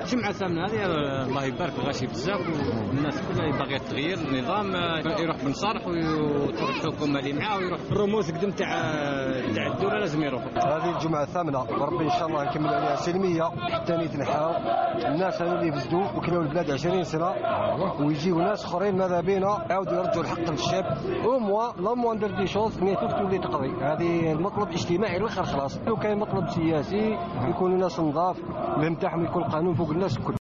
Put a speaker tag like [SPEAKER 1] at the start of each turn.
[SPEAKER 1] الجمعه الثامنه هذه الله يبارك غاشي بزاف، والناس كلها باغيه تغيير النظام، يروح بنصالح وتروح الحكومه اللي معاه ويروح الرموز قدام تاع الدوله لازم يروحوا.
[SPEAKER 2] هذه الجمعه الثامنه وربي ان شاء الله نكملوا عليها سلميه حتى نتنحاو الناس اللي فسدوا وكلاو البلاد 20 سنه، ويجيو ناس اخرين ماذا بينا يعاودوا يرجعوا الحق للشعب. لا موندر دي شوز نيتو تولي تقضي. هذه المطلب اجتماعي الاخر خلاص. لو كان مطلب سياسي يكونوا ناس نضاف، بهم تاعهم يكون القانون فوق الناس الكل.